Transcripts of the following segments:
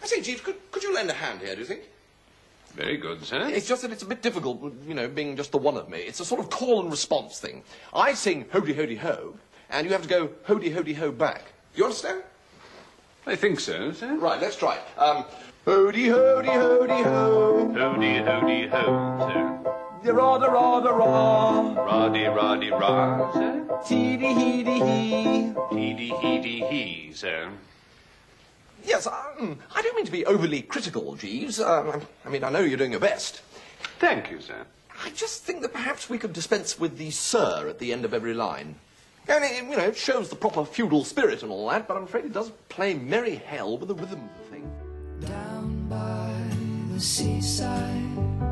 I say, Jeeves, could you lend a hand here, do you think? Very good, sir. It's just that it's a bit difficult, you know, being just the one of me. It's a sort of call and response thing. I sing ho-de ho-de ho, and you have to go ho-de ho-de ho back. You understand? I think so, sir. Right, let's try it. Ho-de ho-de ho-de ho. Ho-de, ho-de, ho, sir. Ra-da-ra-da-ra. Ra-de-ra-de-ra, sir. Tee-dee-hee-dee-hee. Hee-dee-hee-dee-hee, sir. Yes, I don't mean to be overly critical, Jeeves. I mean, I know you're doing your best. Thank you, sir. I just think that perhaps we could dispense with the sir at the end of every line. And it, you know, it shows the proper feudal spirit and all that, but I'm afraid it does play merry hell with the rhythm thing. Down by the seaside,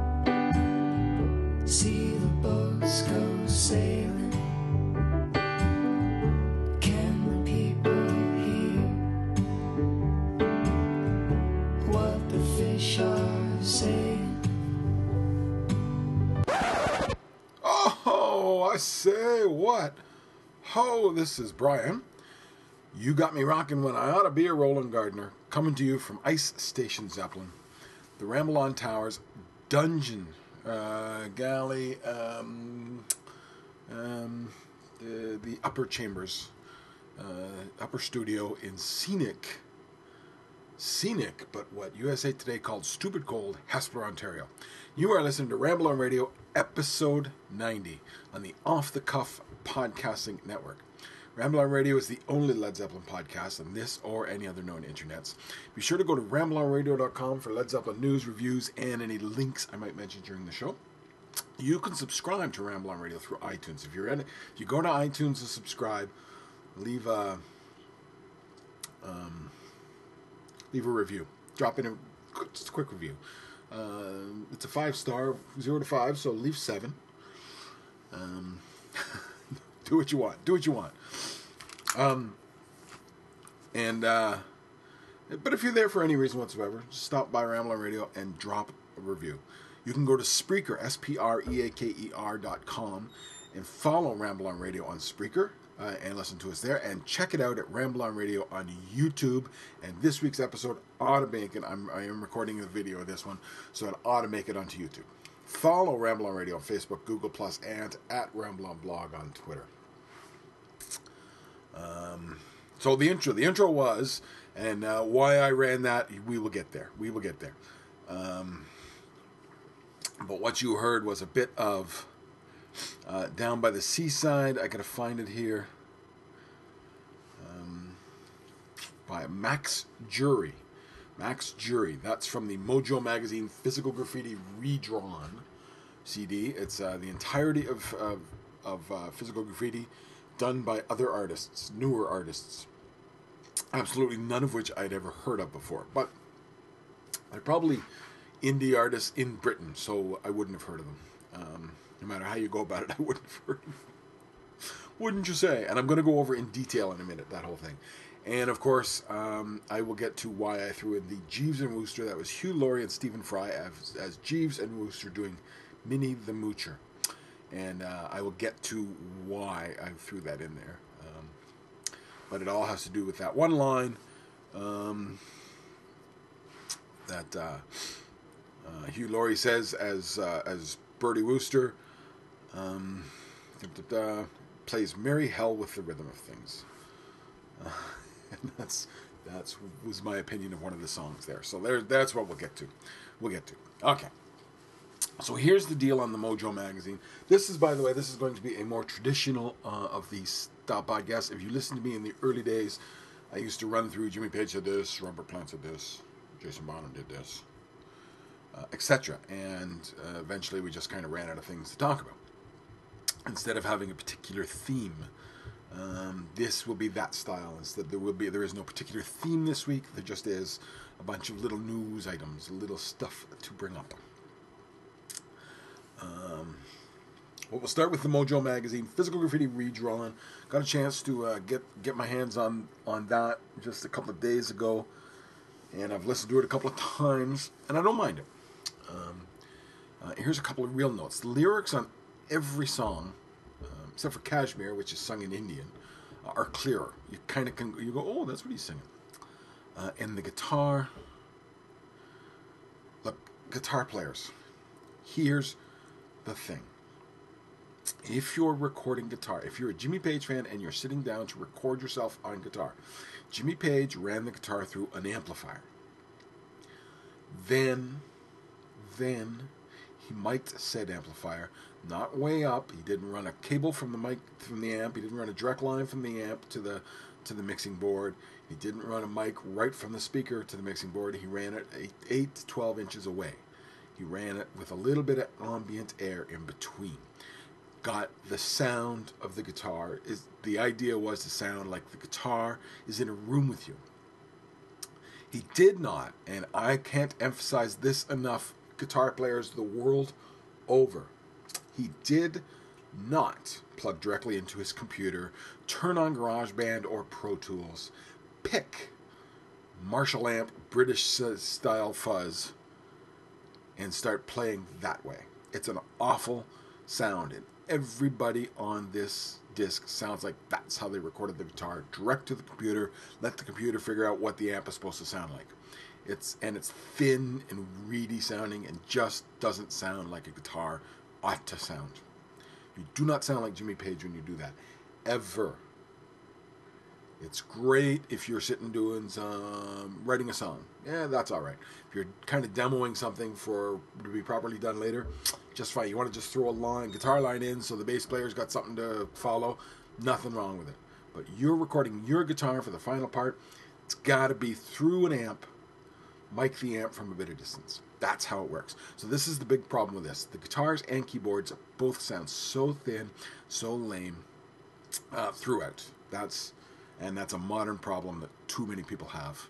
see the boats go sailing. Can the people hear what the fish are saying? Oh, I say what? Ho, this is Brian. You got me rocking when I ought to be a Roland Gardner, coming to you from Ice Station Zeppelin, the Ramblon Towers dungeon galley, the upper chambers, upper studio in scenic, but what USA Today called stupid cold, Hesper, Ontario. You are listening to Ramble On Radio, episode 90, on the Off the Cuff Podcasting Network. Ramble On Radio is the only Led Zeppelin podcast on this or any other known internets. Be sure to go to rambleonradio.com for Led Zeppelin news, reviews, and any links I might mention during the show. You can subscribe to Ramble On Radio through iTunes. If you go to iTunes to subscribe, leave a review. Drop in just a quick review. It's a 5-star, 0 to 5, so leave 7. Do what you want. Do what you want. But if you're there for any reason whatsoever, just stop by Ramble On Radio and drop a review. You can go to Spreaker, SPREAKER.com, and follow Ramble On Radio on Spreaker, and listen to us there, and check it out at Ramble On Radio on YouTube. And this week's episode ought to make it. I am recording the video of this one, so it ought to make it onto YouTube. Follow Ramble On Radio on Facebook, Google+, and at Ramble On Blog on Twitter. So the intro was, and why I ran that, we will get there. But what you heard was a bit of Down by the Seaside. I gotta find it here. By Max Jury. Max Jury. That's from the Mojo Magazine Physical Graffiti Redrawn CD. It's the entirety of Physical Graffiti done by other artists, newer artists. Absolutely none of which I'd ever heard of before. But they're probably indie artists in Britain, so I wouldn't have heard of them. No matter how you go about it, I wouldn't have heard of them. Wouldn't you say? And I'm going to go over in detail in a minute, that whole thing. And, of course, I will get to why I threw in the Jeeves and Wooster. That was Hugh Laurie and Stephen Fry as Jeeves and Wooster doing Minnie the Moocher. And I will get to why I threw that in there. But it all has to do with that one line that Hugh Laurie says as Bertie Wooster plays merry hell with the rhythm of things. And that was my opinion of one of the songs there. So that's what we'll get to. Okay. So here's the deal on the Mojo Magazine. This is, by the way, going to be a more traditional of these style podcasts. If you listen to me in the early days, I used to run through Jimmy Page said this, Robert Plant said this, Jason Bonham did this, etc. And eventually we just kind of ran out of things to talk about. Instead of having a particular theme, this will be that style. Instead, there is no particular theme this week. There just is a bunch of little news items, little stuff to bring up. We'll start with the Mojo Magazine Physical Graffiti Redrawn. Got a chance to get my hands on that just a couple of days ago, and I've listened to it a couple of times, and I don't mind it. Here's a couple of real notes. The lyrics on every song, except for Kashmir, which is sung in Indian, are clearer. You kind of you go, oh, that's what he's singing. And the guitar guitar players, here's the thing. If you're recording guitar, if you're a Jimmy Page fan and you're sitting down to record yourself on guitar, Jimmy Page ran the guitar through an amplifier. Then he mic'd said amplifier, not way up. He didn't run a cable from the mic from the amp. He didn't run a direct line from the amp to the mixing board. He didn't run a mic right from the speaker to the mixing board. He ran it 8 to 12 inches away. He ran it with a little bit of ambient air in between. Got the sound of the guitar. The idea was to sound like the guitar is in a room with you. He did not, and I can't emphasize this enough, guitar players the world over, he did not plug directly into his computer, turn on GarageBand or Pro Tools, pick Marshall amp British style fuzz, and start playing that way. It's an awful sound, and everybody on this disc sounds like that's how they recorded the guitar, direct to the computer, let the computer figure out what the amp is supposed to sound like. It's thin and reedy sounding and just doesn't sound like a guitar ought to sound. You do not sound like Jimmy Page when you do that, ever. It's great if you're sitting doing writing a song. Yeah, that's all right. If you're kind of demoing something to be properly done later, just fine. You want to just throw a guitar line in so the bass player's got something to follow, nothing wrong with it. But you're recording your guitar for the final part, it's got to be through an amp, mic the amp from a bit of distance. That's how it works. So this is the big problem with this. The guitars and keyboards both sound so thin, so lame throughout. That's a modern problem that too many people have.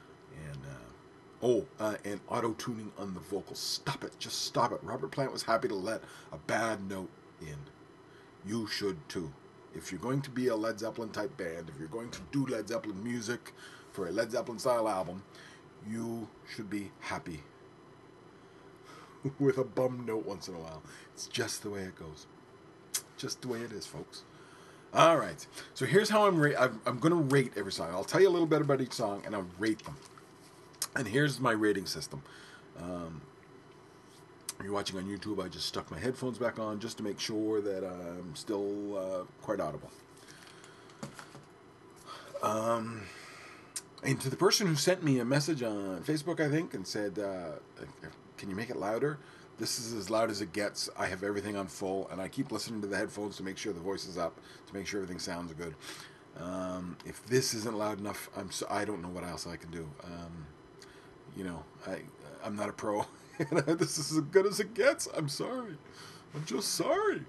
And auto-tuning on the vocals. Stop it. Just stop it. Robert Plant was happy to let a bad note in. You should too. If you're going to be a Led Zeppelin type band, if you're going to do Led Zeppelin music for a Led Zeppelin style album, you should be happy with a bum note once in a while. It's just the way it goes. Just the way it is, folks. All right. So here's how I'm going to rate every song. I'll tell you a little bit about each song, and I'll rate them. And here's my rating system. If you're watching on YouTube, I just stuck my headphones back on just to make sure that I'm still quite audible. And to the person who sent me a message on Facebook, I think, and said, can you make it louder? This is as loud as it gets. I have everything on full, and I keep listening to the headphones to make sure the voice is up, to make sure everything sounds good. If this isn't loud enough, I don't know what else I can do. I'm not a pro. This is as good as it gets. I'm sorry. I'm just sorry.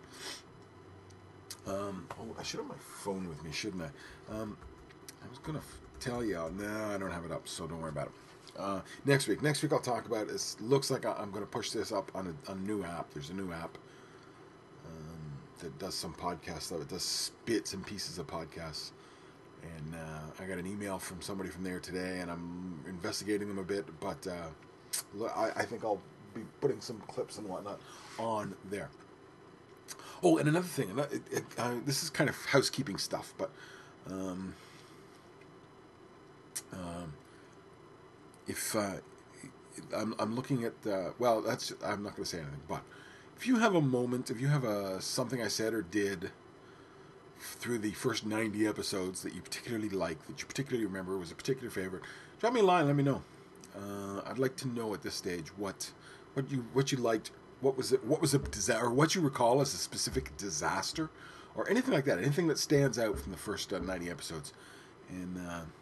I should have my phone with me, shouldn't I? I was going to tell you. No, I don't have it up, so don't worry about it. Next week I'll talk about it. Looks like I'm going to push this up on a new app. There's a new app that does some podcast stuff. It does bits and pieces of podcasts. And I got an email from somebody from there today, and I'm investigating them a bit. But I think I'll be putting some clips and whatnot on there. Oh, and another thing, this is kind of housekeeping stuff, but if I'm looking at I'm not going to say anything, but if you have a moment, if you have something I said or did through the first 90 episodes that you particularly like, that you particularly remember, was a particular favorite, drop me a line, let me know. I'd like to know at this stage what you liked, what was a disaster, or what you recall as a specific disaster, or anything like that, anything that stands out from the first 90 episodes. And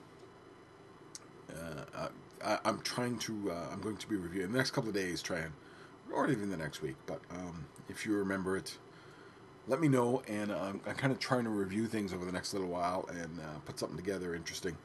I'm going to be reviewing the next couple of days, or even the next week, but if you remember it, let me know, and I'm kind of trying to review things over the next little while and put something together interesting.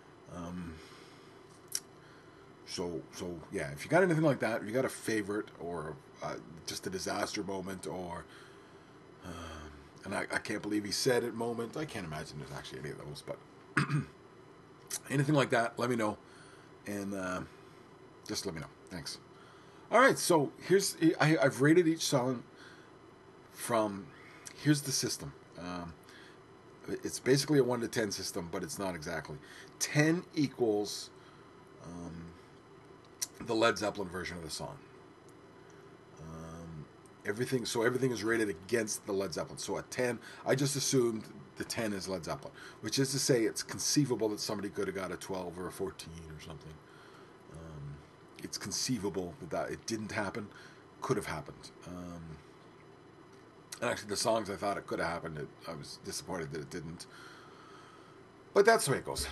So yeah, if you got anything like that, if you got a favorite or just a disaster moment, or and I can't believe he said it moment, I can't imagine there's actually any of those, but anything like that, let me know, and just let me know. Thanks. All right, so I've rated each song from. Here's the system. It's basically a 1 to 10 system, but it's not exactly. 10 equals the Led Zeppelin version of the song. Everything is rated against the Led Zeppelin. So a 10, I just assumed the 10 is Led Zeppelin, which is to say it's conceivable that somebody could have got a 12 or a 14 or something. It's conceivable that it didn't happen, could have happened. And actually, the songs I thought it could have happened, I was disappointed that it didn't. But that's the way it goes.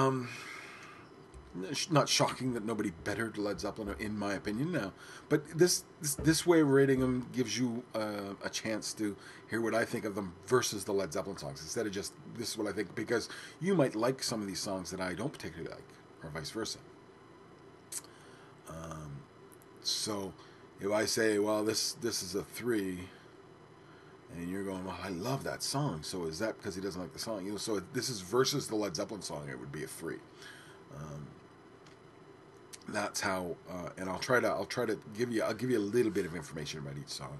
Not shocking that nobody bettered Led Zeppelin, in my opinion, now. But this way of rating them gives you a chance to hear what I think of them versus the Led Zeppelin songs, instead of just, this is what I think, because you might like some of these songs that I don't particularly like, or vice versa. So if I say, well, this is a 3, and you're going, well, I love that song, so is that because he doesn't like the song? So if this is versus the Led Zeppelin song, it would be a 3. That's how, and I'll try to give you a little bit of information about each song,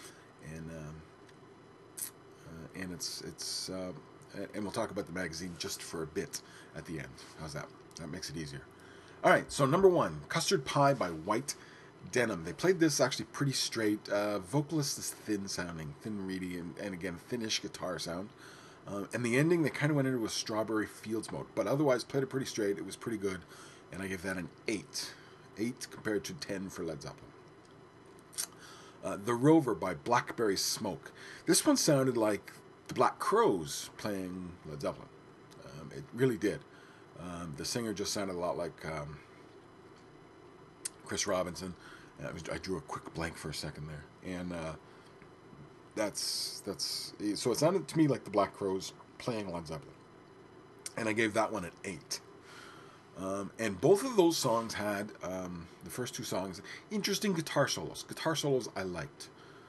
and it's and we'll talk about the magazine just for a bit at the end. How's that? That makes it easier. All right, so number 1, Custard Pie by White Denim. They played this actually pretty straight. Vocalist is thin-sounding, thin-reedy, and again, thinnish guitar sound. And the ending, they kind of went into a Strawberry Fields mode, but otherwise played it pretty straight. It was pretty good, and I give that an 8. 8 compared to 10 for Led Zeppelin. The Rover by Blackberry Smoke. This one sounded like the Black Crowes playing Led Zeppelin. It really did. The singer just sounded a lot like Chris Robinson. I drew a quick blank for a second there, and that's so it sounded to me like the Black Crowes playing Led Zeppelin, and I gave that one an 8. And both of those songs had the first 2 songs interesting guitar solos. Guitar solos I liked.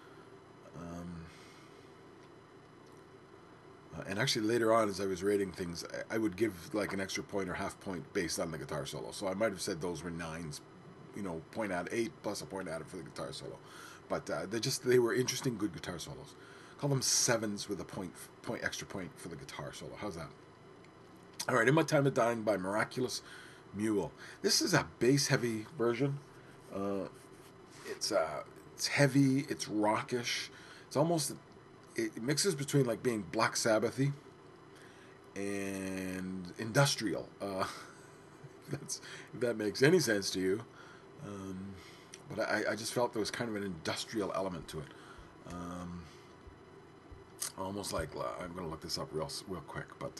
And actually later on, as I was rating things, I would give like an extra point or half point based on the guitar solo. So I might have said those were 9s, point out 8 plus a point added for the guitar solo. But they were interesting, good guitar solos. Call them 7s with a point extra point for the guitar solo. How's that? All right, In My Time of Dying by Miraculous Mule. This is a bass-heavy version. It's heavy, it's rockish. It's almost, it mixes between like being Black Sabbathy and industrial. If that makes any sense to you. But I just felt there was kind of an industrial element to it. Almost like, I'm going to look this up real quick, but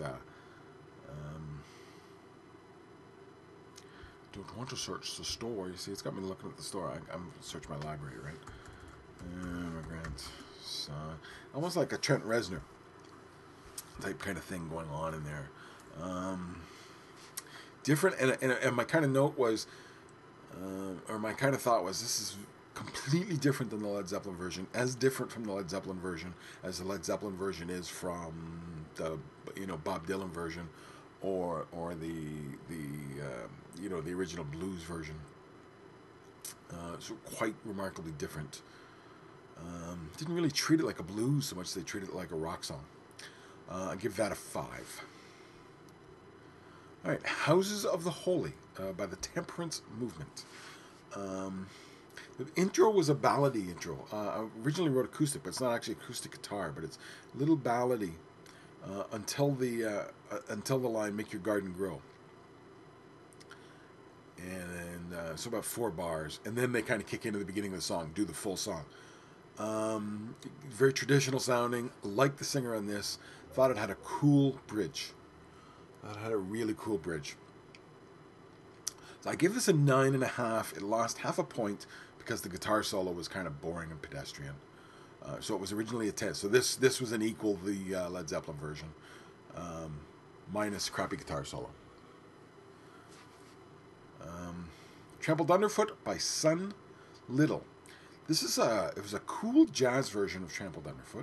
don't want to search the store. You see, it's got me looking at the store. I'm search my library, right? Immigrant Son. Almost like a Trent Reznor type kind of thing going on in there. Different, and my kind of note was, or my kind of thought was, this is completely different than the Led Zeppelin version, as different from the Led Zeppelin version as the Led Zeppelin version is from the Bob Dylan version, or the original blues version. So quite remarkably different. Didn't really treat it like a blues so much as they treated it like a rock song. I give that a 5. All right, Houses of the Holy by the Temperance Movement. The intro was a ballady intro. I originally wrote acoustic, but it's not actually acoustic guitar, but it's a little ballady until the line "Make Your Garden Grow," and so about 4 bars, and then they kind of kick into the beginning of the song, do the full song. Very traditional sounding. Liked the singer on this. Thought it had a cool bridge. It had a really cool bridge. So I give this a 9.5. It lost half a point because the guitar solo was kind of boring and pedestrian. So it was originally a 10. So this was an equal the Led Zeppelin version, minus crappy guitar solo. Trampled Underfoot by Sun Little. This is it was a cool jazz version of Trampled Underfoot.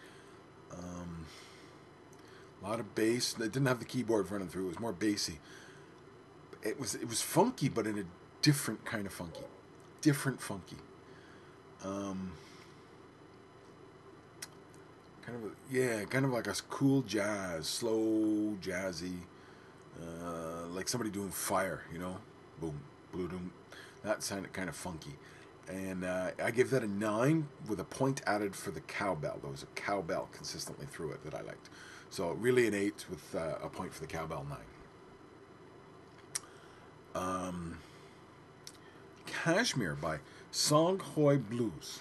A lot of bass. It didn't have the keyboard running through. It was more bassy. It was funky, but in a different kind of funky. Different funky. Kind of like a cool jazz, slow, jazzy, like somebody doing Fire, boom, boom, that sounded kind of funky. And I gave that a 9 with a point added for the cowbell. There was a cowbell consistently through it that I liked. So really an 8 with a point for the cowbell, 9. Kashmir by Song Hoi Blues.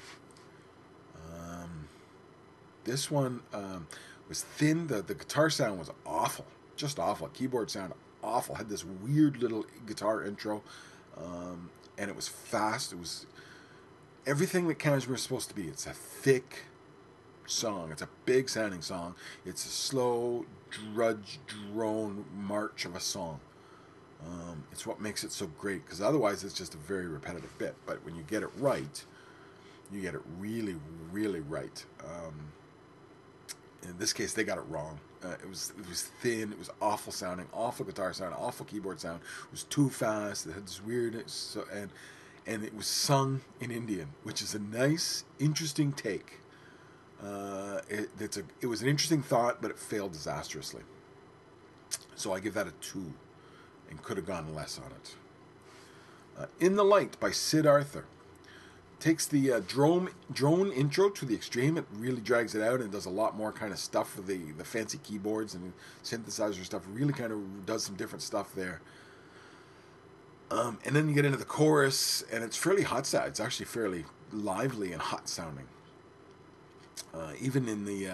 This one was thin. The guitar sound was awful. Just awful. Keyboard sound awful. Had this weird little guitar intro. And it was fast. It was everything that Kashmir is supposed to be. It's a thick song. It's a big sounding song. It's a slow drudge drone march of a song. It's what makes it so great, because otherwise it's just a very repetitive bit. But when you get it right, you get it really, really right. In this case, they got it wrong. It was thin. It was awful sounding, awful guitar sound, awful keyboard sound. It was too fast. It had this weirdness, and it was sung in Indian, which is a nice, interesting take. It was an interesting thought, but it failed disastrously. So I give that a 2, and could have gone less on it. In the Light by Sid Arthur. Takes the drone intro to the extreme. It really drags it out and does a lot more kind of stuff with the fancy keyboards and synthesizer stuff. Really kind of does some different stuff there. And then you get into the chorus, and it's fairly hot sound. It's actually fairly lively and hot sounding. Even in the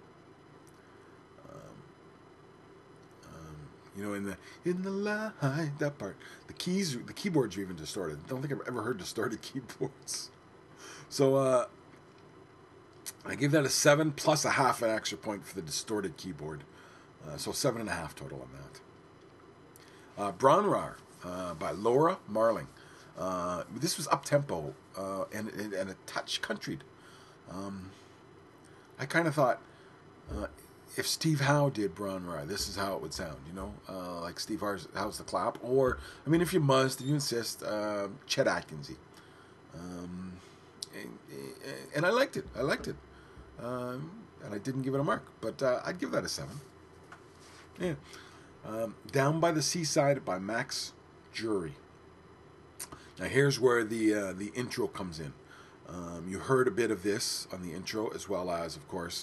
in the light, that part, the keyboards are even distorted. I don't think I've ever heard distorted keyboards. So I give that a 7 plus a half an extra point for the distorted keyboard. So 7.5 total on that. Bronrar by Laura Marling. This was up tempo and a touch countryed. I kind of thought, if Steve Howe did Bronrar, this is how it would sound, like Steve Howe's The Clap, or, I mean, if you insist, Chet Atkinsy. And I liked it. And I didn't give it a mark, but I'd give that a 7. Yeah. Down by the Seaside by Max Jury. Now here's where the intro comes in. You heard a bit of this on the intro, as well as, of course,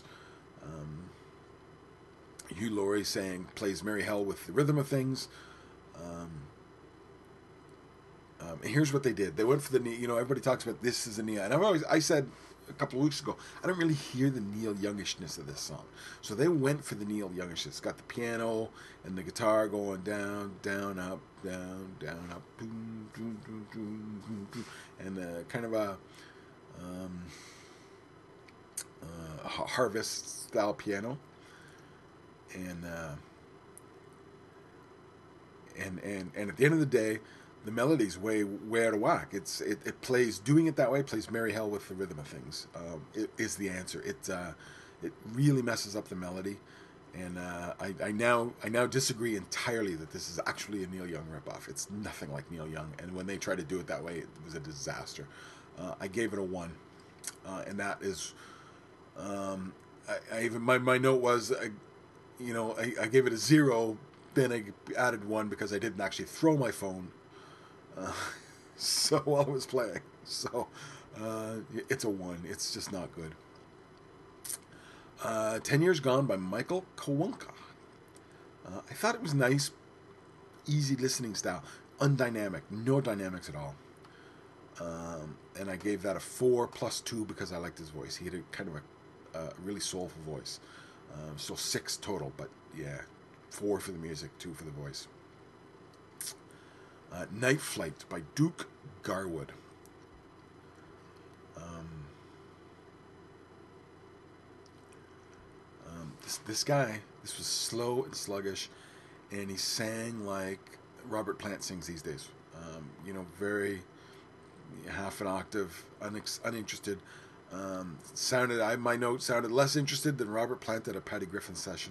Hugh Laurie plays Mary Hell with the rhythm of things. And here's what they did. They went for the, everybody talks about this is a Neil. And I said a couple of weeks ago, I don't really hear the Neil Youngishness of this song. So they went for the Neil Youngishness. It's got the piano and the guitar going down, down, up, boom, boom, boom, boom, boom, boom, and kind of a Harvest style piano. And at the end of the day, the melody's way out of whack. It plays, doing it that way, plays Mary Hell with the rhythm of things. It is the answer. It really messes up the melody, and I now disagree entirely that this is actually a Neil Young ripoff. It's nothing like Neil Young, and when they tried to do it that way, it was a disaster. I gave it a 1, and that is, my note was, I gave it a 0. Then I added 1 because I didn't actually throw my phone. So while I was playing, so it's a 1. It's just not good. 10 Years Gone by Michael Kawunka. I thought it was nice, easy listening style, undynamic, no dynamics at all. And I gave that a 4 plus 2 because I liked his voice. He had a kind of a really soulful voice. So 6 total, but yeah, 4 for the music, 2 for the voice. Night Flight by Duke Garwood. This guy, this was slow and sluggish, and he sang like Robert Plant sings these days. Very half an octave, uninterested. My note sounded less interested than Robert Plant at a Patty Griffin session.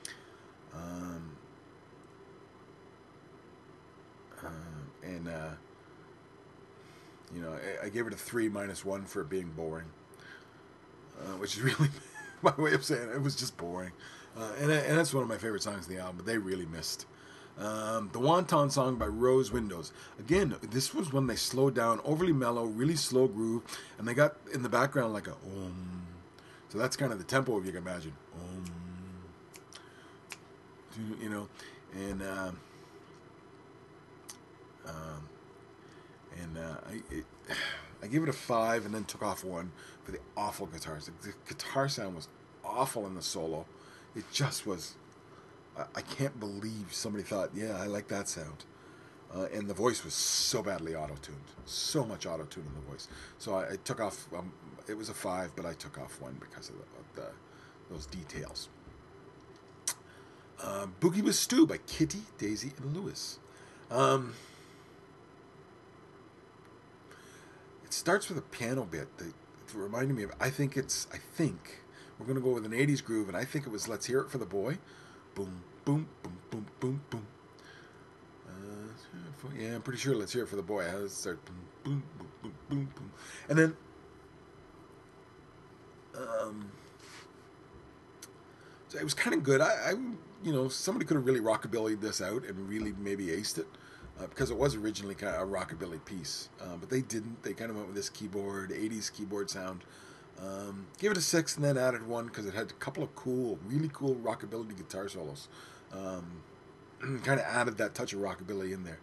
I gave it a 3 minus 1 for being boring, which is really my way of saying it. It was just boring, and that's one of my favorite songs in the album. But they really missed. The Wonton Song by Rose Windows. Again, this was when they slowed down, overly mellow, really slow groove, and they got in the background like a om. So that's kind of the tempo, if you can imagine. Om. You know, and I gave it a 5 and then took off 1 for the awful guitars. The guitar sound was awful in the solo. It just was. I can't believe somebody thought, yeah, I like that sound. And the voice was so badly auto-tuned. So much auto-tune in the voice. So I took off, it was a 5, but I took off 1 because of those details. Boogie with Stu by Kitty, Daisy, and Lewis. It starts with a piano bit that reminded me of, I think we're going to go with an 80s groove, and I think it was Let's Hear It for the Boy. Boom, boom, boom, boom, boom, boom. Yeah, I'm pretty sure Let's Hear It for the Boy. I start boom, boom, boom, boom, boom, boom. And then, so it was kind of good. I somebody could have really rockabillyed this out and really maybe aced it. Because it was originally kind of a rockabilly piece. But they didn't. They kind of went with this keyboard, 80s keyboard sound. Gave it a 6 and then added 1 because it had a couple of really cool rockabilly guitar solos. Kind of added that touch of rockabilly in there.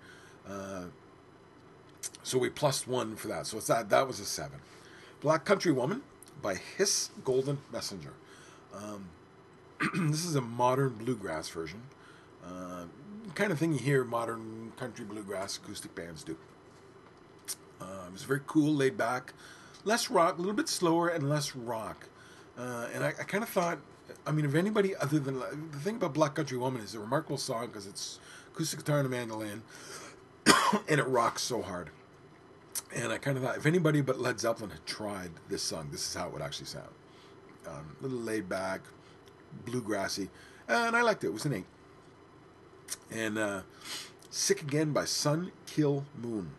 So we plus 1 for that. So that was a 7. Black Country Woman by Hiss Golden Messenger. This is a modern bluegrass version. Kind of thing you hear modern country bluegrass acoustic bands do. It was very cool, laid back, less rock, a little bit slower and less rock. And I kind of thought, I mean, if anybody other than, the thing about Black Country Woman is a remarkable song because it's acoustic guitar and a mandolin, and it rocks so hard. And I kind of thought, if anybody but Led Zeppelin had tried this song, this is how it would actually sound. A little laid back, bluegrassy, and I liked it. It was an 8. And Sick Again by Sun Kill Moon.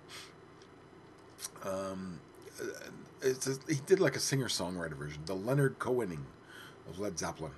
He did like a singer-songwriter version, the Leonard Cohening of Led Zeppelin.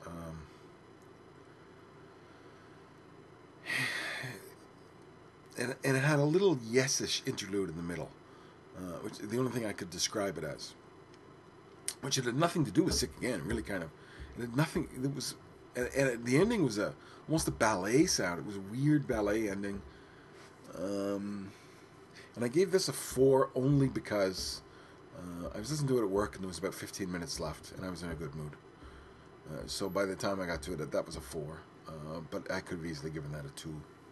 And it had a little yes-ish interlude in the middle, which is the only thing I could describe it as. Which it had nothing to do with Sick Again, really kind of. It had nothing, it was, and the ending was almost a ballet sound. It was a weird ballet ending. And I gave this a 4 only because I was listening to it at work and there was about 15 minutes left and I was in a good mood. So by the time I got to it, that was a 4. But I could have easily given that a 2.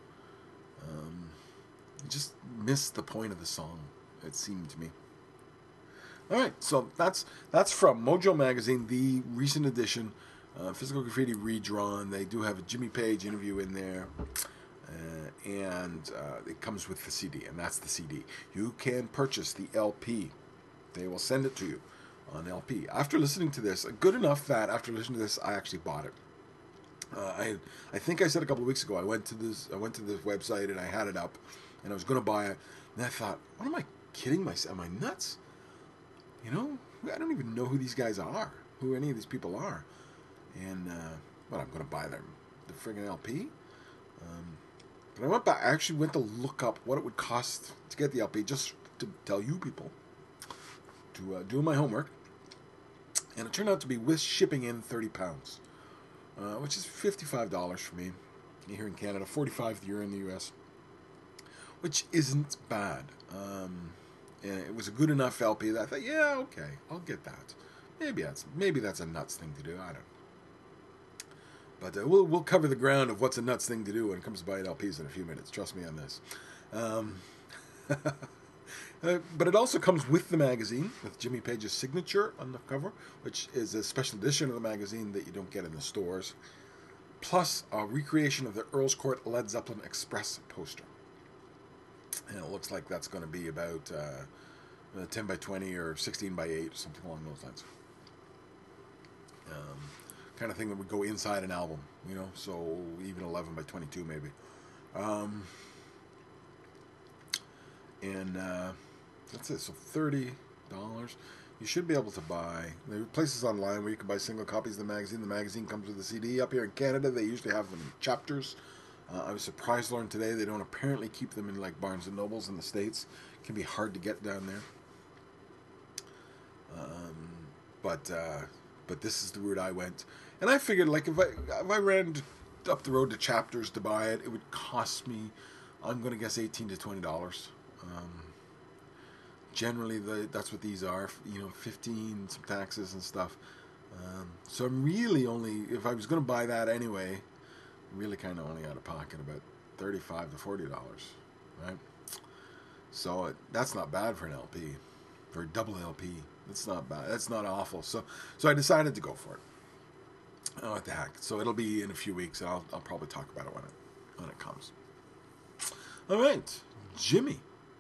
You just missed the point of the song, it seemed to me. All right, so that's from Mojo Magazine, the recent edition, Physical Graffiti redrawn. They do have a Jimmy Page interview in there, and it comes with the CD, and that's the CD. You can purchase the LP. They will send it to you on LP. After listening to this, good enough that after listening to this, I actually bought it. I think I said a couple of weeks ago I went to this website and I had it up, and I was going to buy it, and I thought, what am I kidding myself? Am I nuts? You know, I don't even know who these guys are, who any of these people are. And, I'm going to buy the friggin' LP. But I went back, I actually went to look up what it would cost to get the LP, just to tell you people, to do my homework. And it turned out to be, with shipping in, £30, which is $55 for me here in Canada, $45 here in the US, which isn't bad. And it was a good enough LP that I thought, yeah, okay, I'll get that. Maybe that's a nuts thing to do. I don't know. But we'll cover the ground of what's a nuts thing to do when it comes to buying LPs in a few minutes. Trust me on this. But it also comes with the magazine, with Jimmy Page's signature on the cover, which is a special edition of the magazine that you don't get in the stores, plus a recreation of the Earl's Court Led Zeppelin Express poster. And it looks like that's going to be about 10 by 20 or 16 by 8, something along those lines. Kind of thing that would go inside an album, you know, so even 11 by 22 maybe. And that's it, so $30. You should be able to buy, there are places online where you can buy single copies of the magazine. The magazine comes with a CD. Up here in Canada, they usually have them in chapters. I was surprised to learn today they don't apparently keep them in like Barnes and Nobles in the States. It can be hard to get down there. But this is the route I went, and I figured like if I ran up the road to Chapters to buy it, it would cost me, I'm going to guess $18 to $20. Generally, that's what these are. 15, some taxes and stuff. So I'm really only, if I was going to buy that anyway, really kind of only out of pocket about $35 to $40, right? So that's not bad for an LP, for a double LP. That's not bad. That's not awful. So I decided to go for it. Oh, what the heck? So it'll be in a few weeks, and I'll probably talk about it when it comes. All right, Jimmy.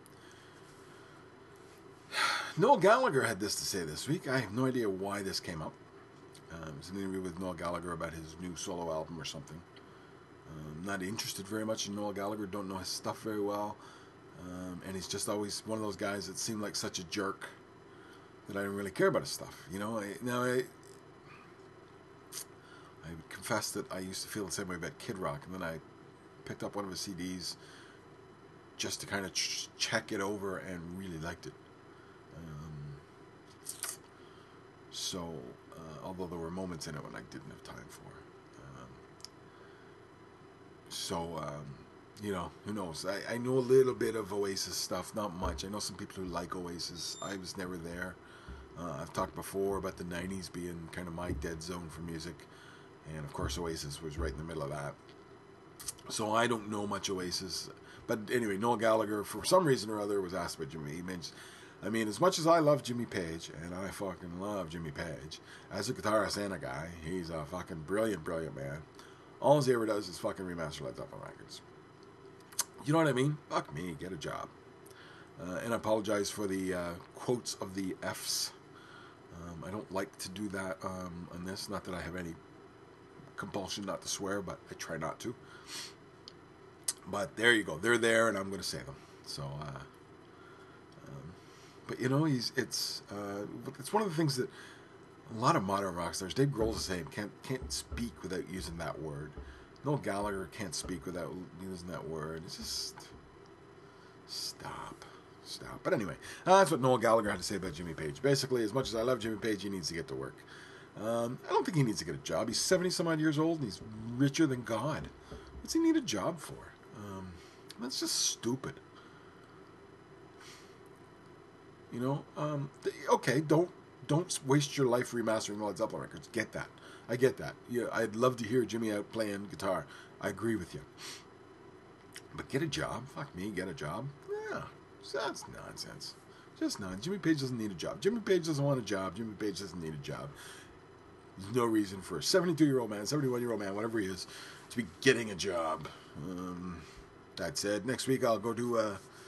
Noel Gallagher had this to say this week. I have no idea why this came up. It was an interview with Noel Gallagher about his new solo album or something. Not interested very much in Noel Gallagher. Don't know his stuff very well. And he's just always one of those guys that seemed like such a jerk that I didn't really care about his stuff. I confess that I used to feel the same way about Kid Rock, and then I picked up one of his CDs just to kind of check it over and really liked it. Although there were moments in it when I didn't have time for. Who knows? I know a little bit of Oasis stuff, not much. I know some people who like Oasis. I was never there. I've talked before about the 90s being kind of my dead zone for music. And, of course, Oasis was right in the middle of that. So I don't know much Oasis. But anyway, Noel Gallagher, for some reason or other, was asked about Jimmy. As much as I love Jimmy Page, and I fucking love Jimmy Page, as a guitarist and a guy, he's a fucking brilliant, brilliant man. All he ever does is fucking remaster Led Zeppelin records. You know what I mean? Fuck me, get a job. And I apologize for the quotes of the Fs. I don't like to do that on this. Not that I have any compulsion not to swear, but I try not to. But there you go. They're there, and I'm going to say them. So, but it's one of the things that a lot of modern rock stars, Dave Grohl's the same, can't speak without using that word. Noel Gallagher can't speak without using that word. It's just stop. But anyway, that's what Noel Gallagher had to say about Jimmy Page. Basically, as much as I love Jimmy Page, he needs to get to work. I don't think he needs to get a job. He's 70-some-odd years old, and he's richer than God. What's he need a job for? That's just stupid. Okay, don't waste your life remastering Led Zeppelin records. Get that. I get that. Yeah, I'd love to hear Jimmy out playing guitar. I agree with you. But get a job. Fuck me, get a job. Yeah, that's nonsense. Just nonsense. Jimmy Page doesn't need a job. Jimmy Page doesn't want a job. Jimmy Page doesn't need a job. There's no reason for a 72-year-old man, 71-year-old man, whatever he is, to be getting a job. That said, next week I'll go to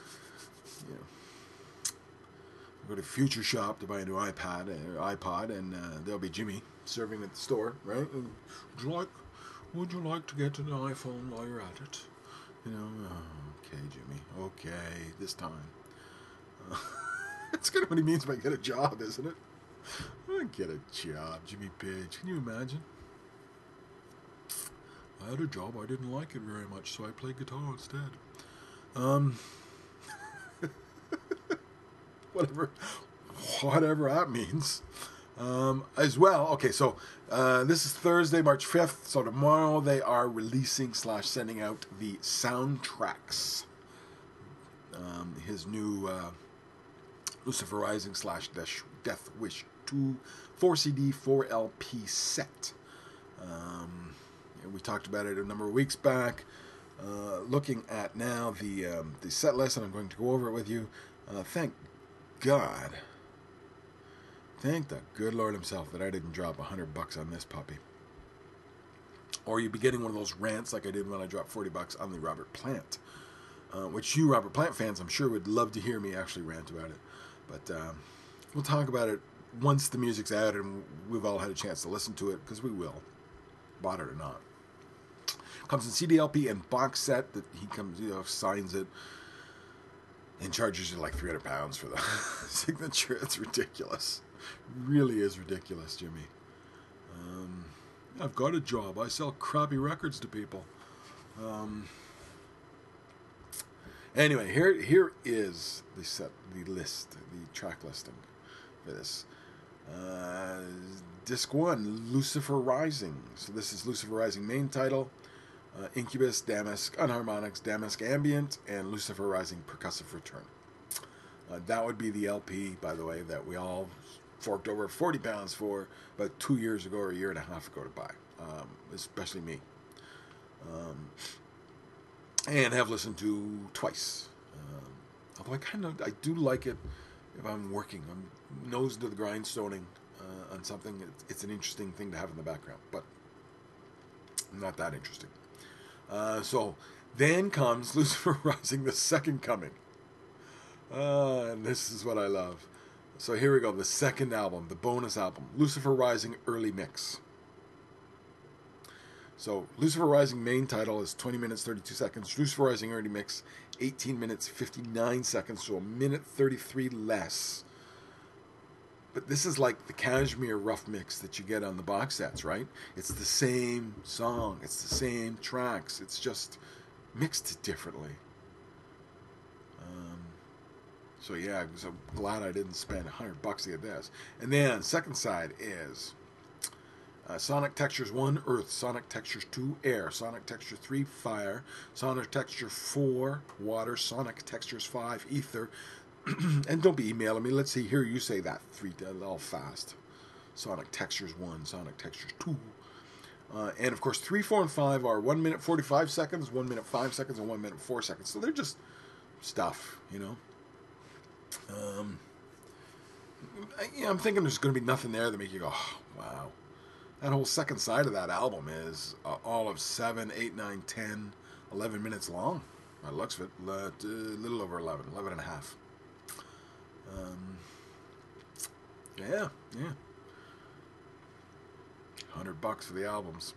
go to Future Shop to buy a new iPod, and there'll be Jimmy serving at the store, right? And, would you like to get an iPhone while you're at it? Okay, Jimmy. Okay, this time. That's kind of what he means by get a job, isn't it? Get a job, Jimmy Page. Can you imagine? I had a job, I didn't like it very much, so I played guitar instead. Whatever that means. As well, okay, so this is Thursday, March 5th, so tomorrow they are releasing / sending out the soundtracks. His new Lucifer Rising / Death Wish 2 4CD 4LP set. We talked about it a number of weeks back. Looking at now the set list, and I'm going to go over it with you. Thank God. Thank the good Lord himself that I didn't drop $100 on this puppy. Or you'd be getting one of those rants like I did when I dropped $40 on the Robert Plant. Which you Robert Plant fans, I'm sure, would love to hear me actually rant about it. But we'll talk about it once the music's out and we've all had a chance to listen to it, because we will. Bought it or not. Comes in CD, LP, and box set that he comes, signs it, and charges you like £300 for the signature. It's ridiculous. Really is ridiculous, Jimmy. I've got a job. I sell crappy records to people. Anyway, here is the list, the track listing for this. Disc 1, Lucifer Rising. So this is Lucifer Rising main title, Incubus, Damask, Unharmonics, Damask Ambient, and Lucifer Rising Percussive Return. That would be the LP, by the way, that we all forked over £40 for about 2 years ago or a year and a half ago to buy, especially me. And have listened to twice. Although I do like it if I'm working. I'm nose to the grindstoning on something. It's an interesting thing to have in the background, but not that interesting. So then comes Lucifer Rising, the Second Coming. And this is what I love. So here we go, the second album, the bonus album, Lucifer Rising Early Mix. So, Lucifer Rising main title is 20 minutes, 32 seconds. Lucifer Rising Early Mix, 18 minutes, 59 seconds, so a minute 33 less. But this is like the Kashmir rough mix that you get on the box sets, right? It's the same song. It's the same tracks. It's just mixed differently. So, yeah, I'm so glad I didn't spend $100 to get this. And then, second side is Sonic Textures 1, Earth, Sonic Textures 2, Air, Sonic Texture 3, Fire, Sonic Texture 4, Water, Sonic Textures 5, Ether. And don't be emailing me. Let's see, here you say that all fast. Sonic Textures 1, Sonic Textures 2. And, of course, 3, 4, and 5 are 1 minute 45 seconds, 1 minute 5 seconds, and 1 minute 4 seconds. So they're just stuff, you know. I'm thinking there's going to be nothing there that make you go, oh, wow. That whole second side of that album is all of 7, 8, 9, 10, 11 minutes long. By the looks of it, a little over 11 and a half. Yeah. $100 for the albums.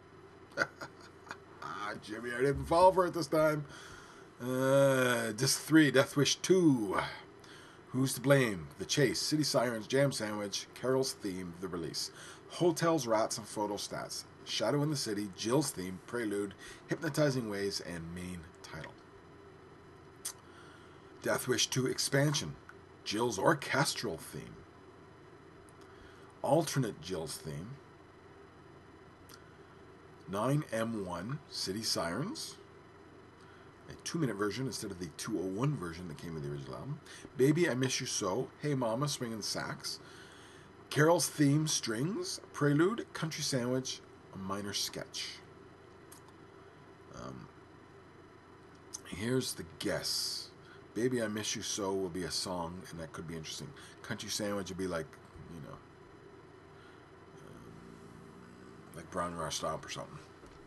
Jimmy, I didn't fall for it this time. Disc 3, Death Wish 2. Who's to Blame? The Chase, City Sirens, Jam Sandwich, Carol's Theme, The Release. Hotels, Rats, and Photo Stats. Shadow in the City, Jill's Theme, Prelude, Hypnotizing Ways, and Main Title. Death Wish 2 Expansion, Jill's Orchestral Theme. Alternate Jill's Theme. 9M1, City Sirens. A 2-minute version instead of the 2:01 version that came with the original album. Baby, I Miss You So, Hey Mama, Swingin' Sax. Carol's Theme, Strings, Prelude, Country Sandwich, A Minor Sketch. Here's the guess. Baby, I Miss You So will be a song, and that could be interesting. Country Sandwich would be like, like Brown Rush Stomp or something.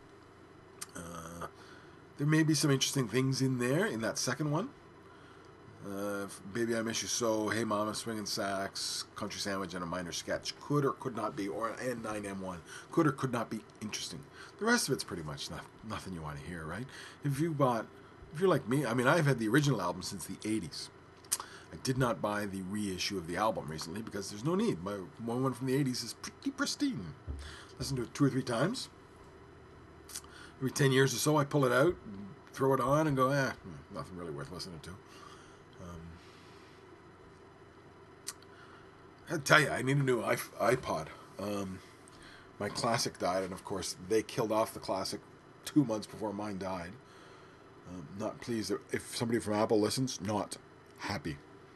There may be some interesting things in there in that second one. Baby, I Miss You So, Hey Mama, Swingin' Sax, Country Sandwich, and A Minor Sketch could or could not be, and 9M1 could or could not be interesting. The rest of it's pretty much nothing you want to hear, right? If you're like me, I mean, I've had the original album since the 80s. I did not buy the reissue of the album recently because there's no need. My one from the 80s is pretty pristine. Listen to it 2 or 3 times. Every 10 years or so, I pull it out, throw it on, and go, nothing really worth listening to. I tell you, I need a new iPod. My Classic died, and of course, they killed off the Classic 2 months before mine died. Not pleased. If somebody from Apple listens, not happy.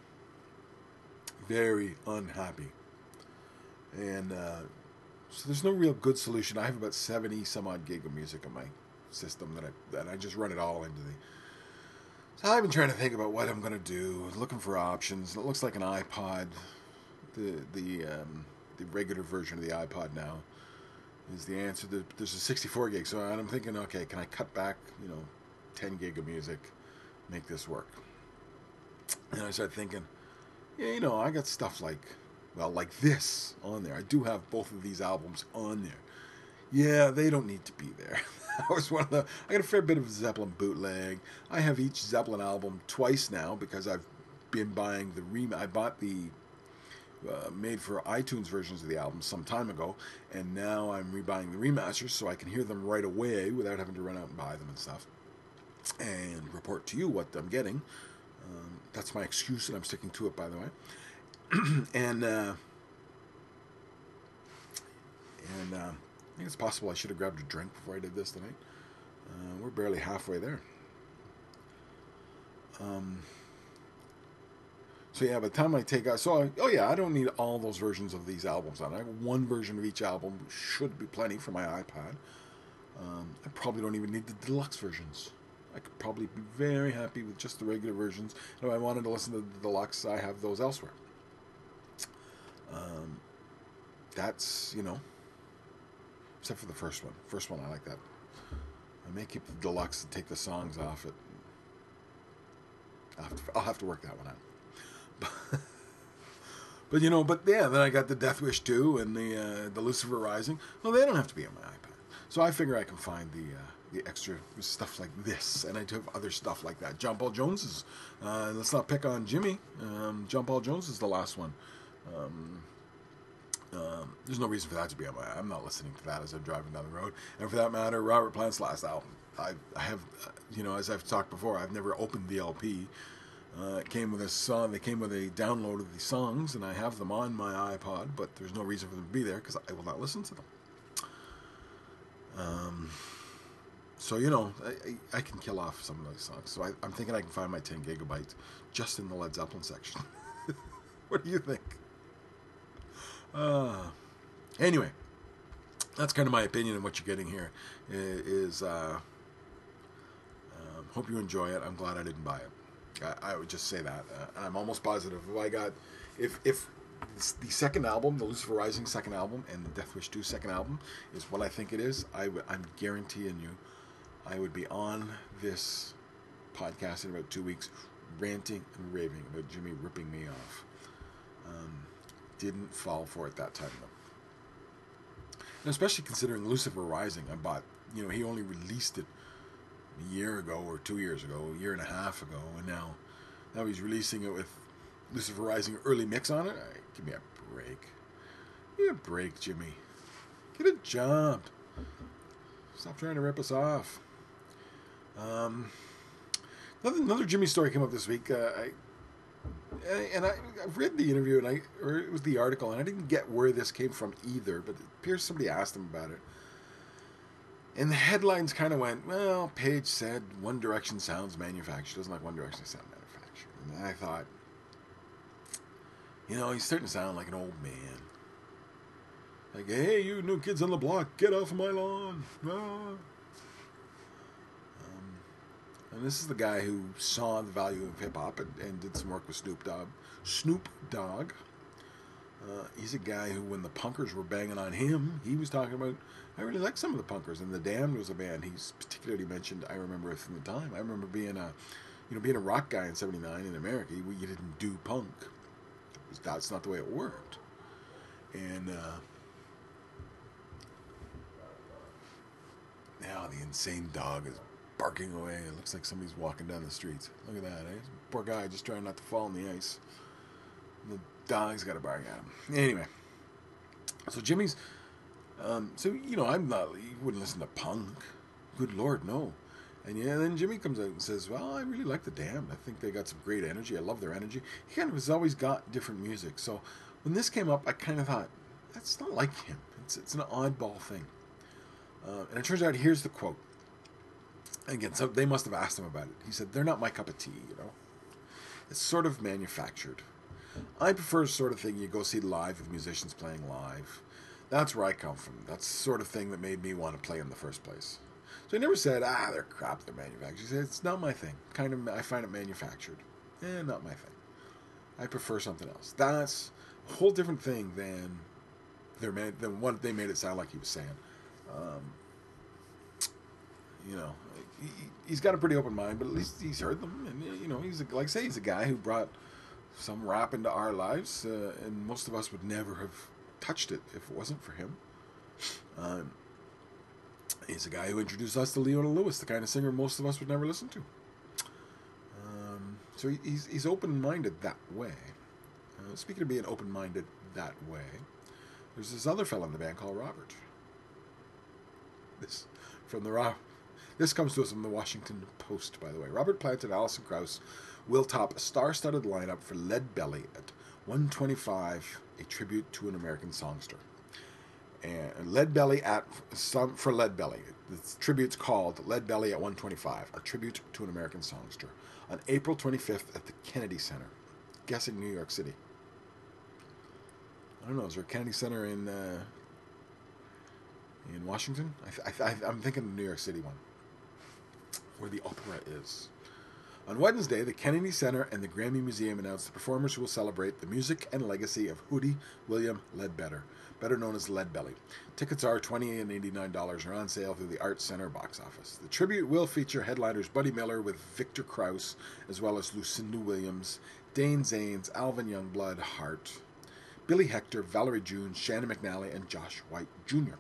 Very unhappy. And so there's no real good solution. I have about 70 some odd gig of music in my system that I just run it all into the. So I've been trying to think about what I'm going to do, looking for options. It looks like an iPod, the regular version of the iPod now is the answer. There's a 64 gig, so I'm thinking, okay, can I cut back, 10 gig of music, make this work? And I started thinking, I got stuff like this on there. I do have both of these albums on there. Yeah, they don't need to be there. That was I got a fair bit of Zeppelin bootleg. I have each Zeppelin album twice now because I've been buying I bought the made for iTunes versions of the album some time ago, and now I'm rebuying the remasters so I can hear them right away without having to run out and buy them and stuff, and report to you what I'm getting. That's my excuse, and I'm sticking to it, by the way. And I think it's possible I should have grabbed a drink before I did this tonight. We're barely halfway there. So yeah, by the time I take out, I don't need all those versions of these albums on. I have one version of each album, should be plenty for my iPad. I probably don't even need the deluxe versions. I could probably be very happy with just the regular versions. And if I wanted to listen to the deluxe, I have those elsewhere. That's, except for the first one. First one, I like that. I may keep the deluxe and take the songs off it. I'll have to work that one out. But then I got the Death Wish 2 and the Lucifer Rising. Well, they don't have to be on my iPad. So I figure I can find the extra stuff like this, and I do have other stuff like that. John Paul Jones is, let's not pick on Jimmy. John Paul Jones is the last one. There's no reason for that to be on my. I'm not listening to that as I'm driving down the road. And for that matter, Robert Plant's last album. I have, as I've talked before, I've never opened the LP. It came with a song. They came with a download of the songs, and I have them on my iPod. But there's no reason for them to be there because I will not listen to them. So I can kill off some of those songs. So I'm thinking I can find my 10 gigabytes just in the Led Zeppelin section. What do you think? Anyway, that's kind of my opinion on what you're getting here. Hope you enjoy it. I'm glad I didn't buy it. I would just say that. I'm almost positive if the second album, the Lucifer Rising second album, and the Death Wish 2 second album is what I think it is, I'm guaranteeing you I would be on this podcast in about 2 weeks ranting and raving about Jimmy ripping me off. Didn't fall for it that time, though. And especially considering Lucifer Rising, I bought, he only released it a year ago or 2 years ago, a year and a half ago, and now he's releasing it with Lucifer Rising early mix on it. Give me a break. Give me a break, Jimmy. Get a job. Stop trying to rip us off. Another Jimmy story came up this week. I've read the interview, or it was the article, and I didn't get where this came from either, but it appears somebody asked him about it. And the headlines kind of went, well, Page said One Direction sounds manufactured. Doesn't like One Direction to sound manufactured. And I thought, he's starting to sound like an old man. Like, hey, you new kids on the block, get off of my lawn. Ah. And this is the guy who saw the value of hip-hop and did some work with Snoop Dogg. He's a guy who, when the punkers were banging on him, he was talking about, I really like some of the punkers. And The Damned was a band he's particularly mentioned, I remember from the time. I remember being a rock guy in 79 in America. You didn't do punk. That's not the way it worked. And now the insane dog is barking away. It looks like somebody's walking down the streets. Look at that, eh? Poor guy just trying not to fall in the ice. The dog's got to bark at him. Anyway, so Jimmy's, I'm not, you wouldn't listen to punk. Good Lord, no. And then Jimmy comes out and says, well, I really like The Damned. I think they got some great energy. I love their energy. He kind of has always got different music. So when this came up, I kind of thought, that's not like him. It's an oddball thing. And it turns out, here's the quote. Again, so they must have asked him about it. He said, they're not my cup of tea, It's sort of manufactured. I prefer the sort of thing you go see live with musicians playing live. That's where I come from. That's the sort of thing that made me want to play in the first place. So he never said, they're crap, they're manufactured. He said, it's not my thing. I find it manufactured. Not my thing. I prefer something else. That's a whole different thing than what they made it sound like he was saying. He's got a pretty open mind, but at least he's heard them. And, he's a guy who brought some rap into our lives, and most of us would never have touched it if it wasn't for him. He's a guy who introduced us to Leona Lewis, the kind of singer most of us would never listen to. So he's open-minded that way. Speaking of being open-minded that way, there's this other fellow in the band called Robert. This comes to us from the Washington Post, by the way. Robert Plant and Alison Krauss will top a star-studded lineup for Lead Belly at 125, a tribute to an American songster. And Lead Belly for Lead Belly. The tribute's called Lead Belly at 125, a tribute to an American songster, on April 25th at the Kennedy Center. Guessing New York City. I don't know. Is there a Kennedy Center in Washington? I'm thinking the New York City one, where the opera is. On Wednesday, the Kennedy Center and the Grammy Museum announced the performers who will celebrate the music and legacy of Hootie William Ledbetter, better known as Lead Belly. Tickets are $20 and $89 are on sale through the Arts Center box office. The tribute will feature headliners Buddy Miller with Victor Krauss, as well as Lucinda Williams, Dane Zanes, Alvin Youngblood Hart, Billy Hector, Valerie June, Shannon McNally, and Josh White Jr.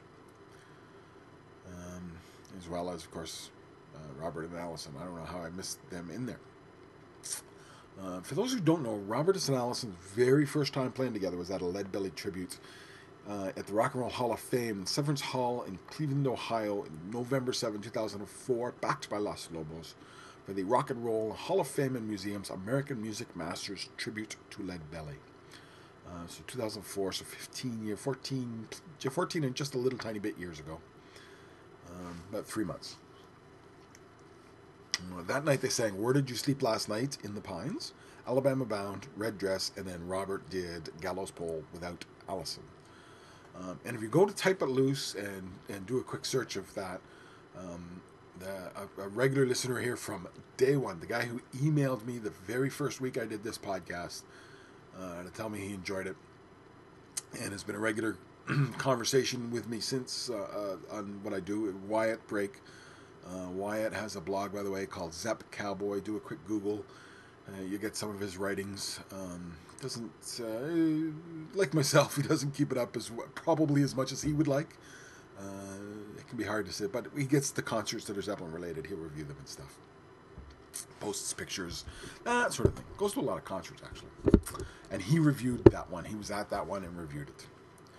As well as, of course, Robert and Allison. I don't know how I missed them in there. For those who don't know, Robert and Allison's very first time playing together was at a Lead Belly tribute at the Rock and Roll Hall of Fame in Severance Hall in Cleveland, Ohio, in November 7, 2004, backed by Los Lobos, for the Rock and Roll Hall of Fame and Museum's American Music Masters tribute to Lead Belly. So 2004, so 14 and just a little tiny bit years ago. About 3 months. That night they sang Where Did You Sleep Last Night in the Pines, Alabama Bound, Red Dress, and then Robert did Gallows Pole without Allison. And if you go to Type It Loose and do a quick search of that, a regular listener here from day one, the guy who emailed me the very first week I did this podcast to tell me he enjoyed it, and has been a regular conversation with me since on what I do, Wyatt Brake. Wyatt has a blog, by the way, called Zepp Cowboy. Do a quick Google. You get some of his writings. Doesn't, like myself, he doesn't keep it up probably as much as he would like. It can be hard to say, but he gets the concerts that are Zeppelin related. He'll review them and stuff. Posts pictures, that sort of thing. Goes to a lot of concerts, actually. And he reviewed that one. He was at that one and reviewed it.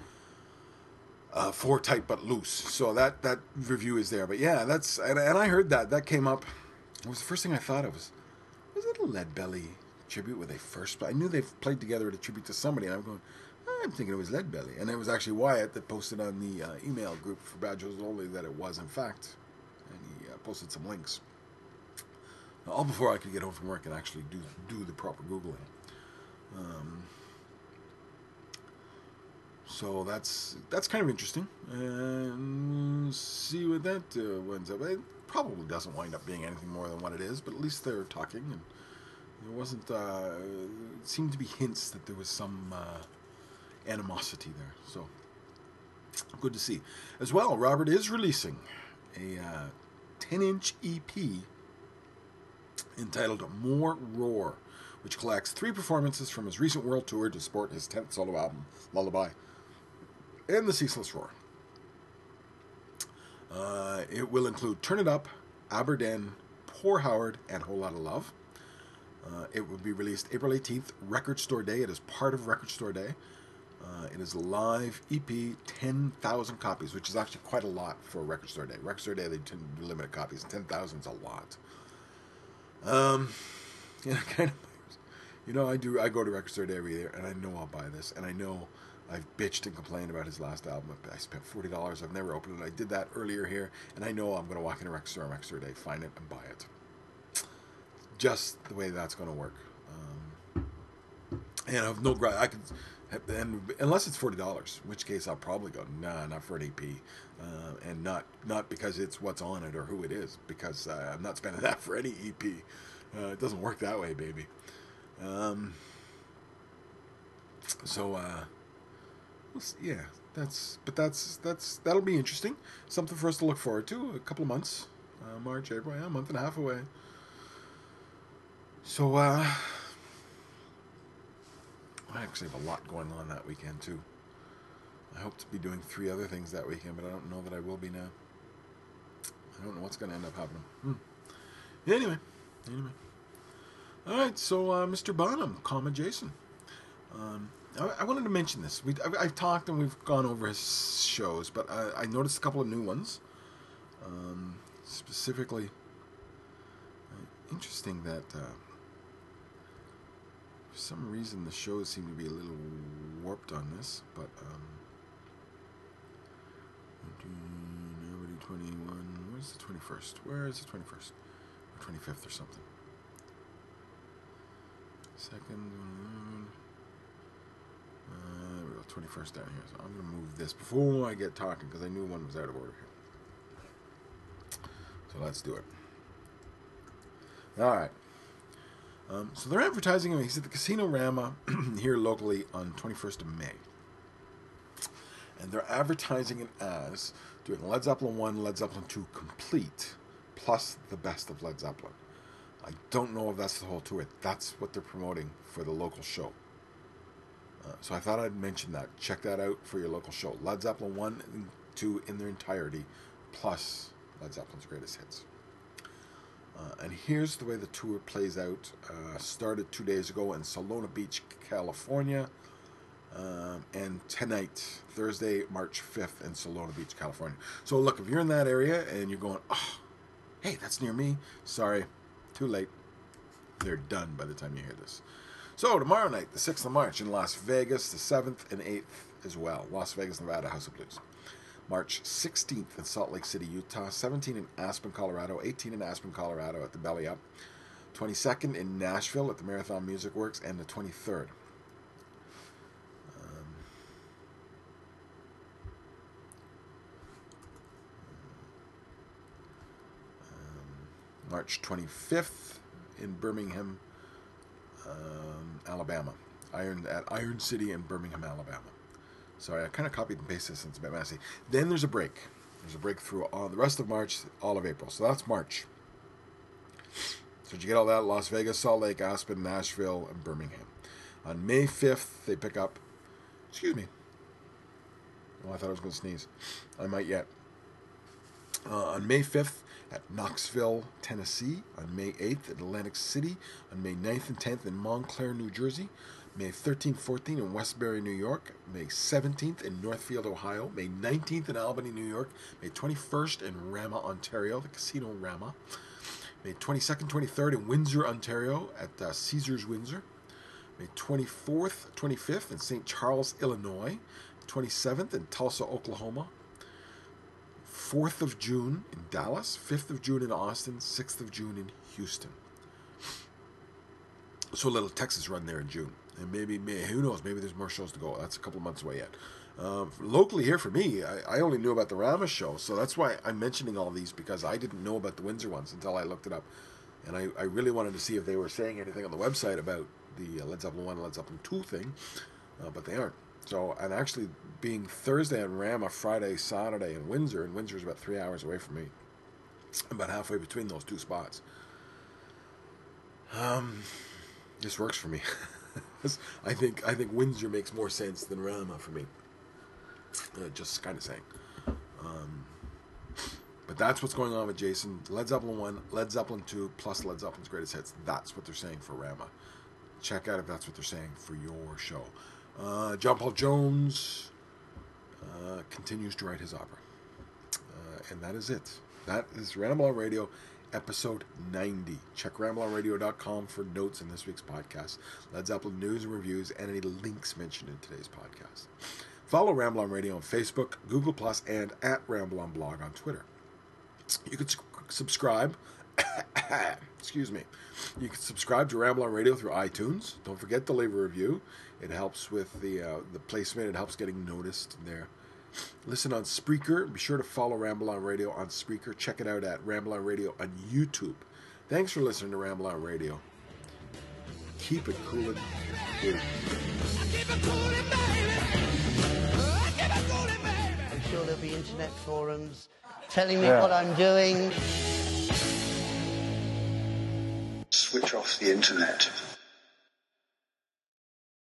For Tight But Loose. So that review is there. But yeah, and I heard that came up. It was the first thing I thought of. Was it a Lead Belly tribute where they first played? I knew they've played together at a tribute to somebody, and I'm thinking it was Lead Belly. And it was actually Wyatt that posted on the email group for Badgers Only that it was, in fact. And he posted some links. All before I could get home from work and actually do the proper Googling. So that's kind of interesting, and see what that winds up. It probably doesn't wind up being anything more than what it is, but at least they're talking, and there wasn't. It seemed to be hints that there was some animosity there. So good to see. As well, Robert is releasing a 10-inch EP entitled "More Roar," which collects 3 performances from his recent world tour to support his 10th solo album, Lullaby, and The Ceaseless Roar. It will include Turn It Up, Aberdeen, Poor Howard, and Whole Lot of Love. It will be released April 18th, Record Store Day. It is part of Record Store Day. It is a live EP, 10,000 copies, which is actually quite a lot for Record Store Day. Record Store Day, they tend to do limited copies. 10,000 is a lot. Kind of, I go to Record Store Day every year, and I know I'll buy this, and I know I've bitched and complained about his last album. I spent $40. I've never opened it. I did that earlier here, and I know I'm going to walk into Record Store on Record Store Day, find it, and buy it. Just the way that's going to work. And I have no grudge. I could, and unless it's $40, in which case I'll probably go, nah, not for an EP, and not because it's what's on it or who it is, because I'm not spending that for any EP. It doesn't work that way, baby. Yeah, that'll be interesting. Something for us to look forward to. A couple of months, March, April, a month and a half away. So I actually have a lot going on that weekend too. I hope to be doing 3 other things that weekend, but I don't know that I will be now. I don't know what's going to end up happening. Anyway. All right, so Mr. Bonham, comma Jason. I wanted to mention this. I've talked and we've gone over his shows, but I noticed a couple of new ones. Specifically, interesting that for some reason the shows seem to be a little warped on this, but 21. Where's the 21st? Where is the 21st? Or 25th or something? Second. 21st down here, so I'm going to move this before I get talking because I knew one was out of order here. So let's do it. All right. So they're advertising him. He's at the Casino Rama here locally on 21st of May. And they're advertising it as doing Led Zeppelin 1, Led Zeppelin 2 complete, plus the best of Led Zeppelin. I don't know if that's the whole tour. That's what they're promoting for the local show. So I thought I'd mention that. Check that out for your local show. Led Zeppelin 1 and 2 in their entirety, plus Led Zeppelin's greatest hits. And here's the way the tour plays out. Started 2 days ago in Solana Beach, California. And tonight, Thursday, March 5th, in Solana Beach, California. So look, if you're in that area and you're going, oh, hey, that's near me. Sorry, too late. They're done by the time you hear this. So tomorrow night, the 6th of March in Las Vegas, the 7th and 8th as well. Las Vegas, Nevada, House of Blues. March 16th in Salt Lake City, Utah. 17th in Aspen, Colorado. 18th in Aspen, Colorado at the Belly Up. 22nd in Nashville at the Marathon Music Works. And the 23rd. March 25th in Birmingham, Alabama. At Iron City in Birmingham, Alabama. Sorry, I kind of copied and pasted this, it's a bit messy. Then there's a break. There's a break through all the rest of March, all of April. So that's March. So did you get all that? Las Vegas, Salt Lake, Aspen, Nashville, and Birmingham. On May 5th, they pick up... Excuse me. Oh, I thought I was going to sneeze. I might yet. On May 5th, at Knoxville, Tennessee. On May 8th at Atlantic City. On May 9th and 10th in Montclair, New Jersey. May 13th, 14th in Westbury, New York. May 17th in Northfield, Ohio. May 19th in Albany, New York. May 21st in Rama, Ontario, the Casino Rama. May 22nd, 23rd in Windsor, Ontario at Caesars Windsor. May 24th, 25th in St. Charles, Illinois. 27th in Tulsa, Oklahoma. 4th of June in Dallas, 5th of June in Austin, 6th of June in Houston. So a little Texas run there in June. And maybe, who knows, maybe there's more shows to go. That's a couple of months away yet. Locally here for me, I only knew about the Rama show, so that's why I'm mentioning all these, because I didn't know about the Windsor ones until I looked it up. And I really wanted to see if they were saying anything on the website about the Led Zeppelin 1 and Led Zeppelin 2 thing, but they aren't. So, and actually being Thursday on Rama, Friday, Saturday in Windsor, and Windsor's about 3 hours away from me, about halfway between those two spots. This works for me. I think Windsor makes more sense than Rama for me. Just kind of saying. But that's what's going on with Jason. Led Zeppelin 1, Led Zeppelin 2, plus Led Zeppelin's greatest hits. That's what they're saying for Rama. Check out if that's what they're saying for your show. John Paul Jones continues to write his opera. And that is it. That is Ramble on Radio, episode 90. Check rambleonradio.com for notes in this week's podcast, Led Zeppelin news and reviews, and any links mentioned in today's podcast. Follow Ramble on Radio on Facebook, Google+, and at Ramble on Blog on Twitter. You can subscribe. Excuse me. You can subscribe to Ramble on Radio through iTunes. Don't forget to leave a review. It helps with the placement. It helps getting noticed there. Listen on Spreaker. Be sure to follow Ramble on Radio on Spreaker. Check it out at Ramble on Radio on YouTube. Thanks for listening to Ramble on Radio. Keep it cool and good. I'm sure there'll be internet forums telling me what I'm doing. Switch off the internet.